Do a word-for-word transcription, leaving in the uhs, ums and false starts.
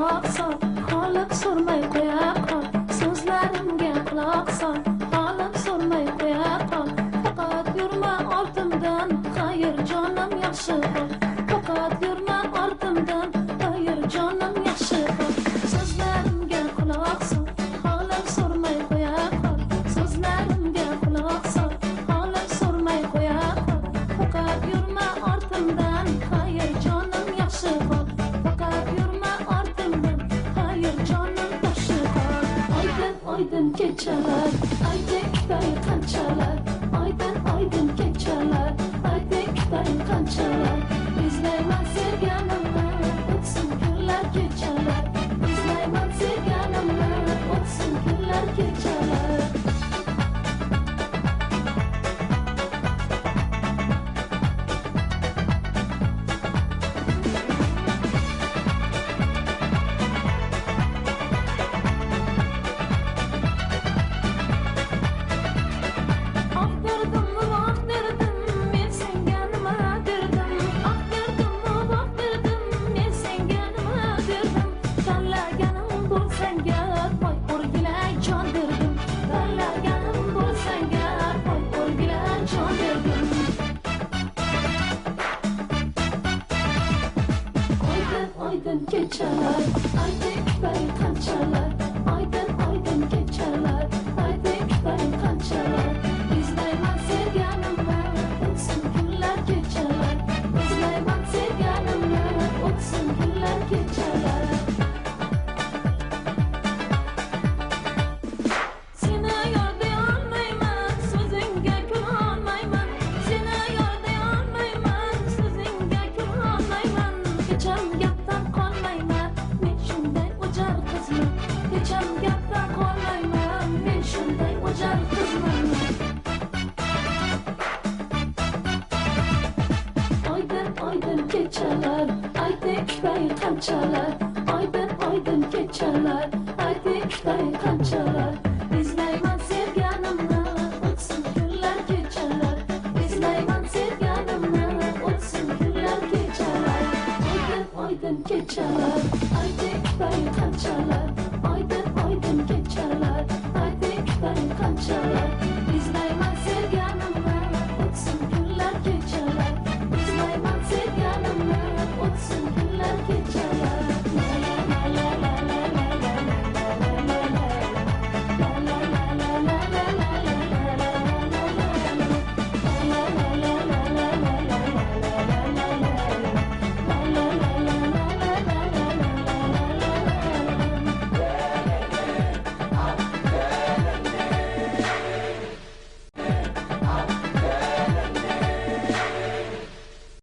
quloq sol, holim so'rmay qo'ya qol, so'zlarimga quloq sol, holim so'rmay qo'ya qol. Faqat yurma ortimdan, xayr jonim yaxshi qol. Faqat yurma ortimdan, xayr jonim yaxshi qol. So'zlarimga quloq sol, holim so'rmay qo'ya qol, so'zlarimga quloq sol, holim so'rmay qo'ya qol. Faqat yurma ortimdan, xayr jonim yaxshi qol. Faqat yurma ortimdan, xayr jonim yaxshi qol. Oydin oydin kechalar, aydekday qanchalar, oydin oydin kechalar, aydekday qanchalar. Izlayman sevganimni, o'tsin kunlar kechalar, izlayman sevganimni, o'tsin kunlar kechalar. Oydin kechalar, aydekday qanchalar, oydin oydin kechalar, aydekday qanchalar. Izlayman sevganimni, o'tsin kunlar kechalar, izlayman sevganimni, o'tsin kunlar kechalar. Seni yorda olmayman, so'zingga ko'nolmayman, seni yorda olmayman, so'zingga ko'nolmayman. Kecham gapdan qolmayman, men shunday o'jar qizman. Kecham gapdan qolmayman, men shunday o'jar qizman. Oydin oydin kechalar, aydekday qanchalar, oydin oydin kechalar, aydekday qanchalar.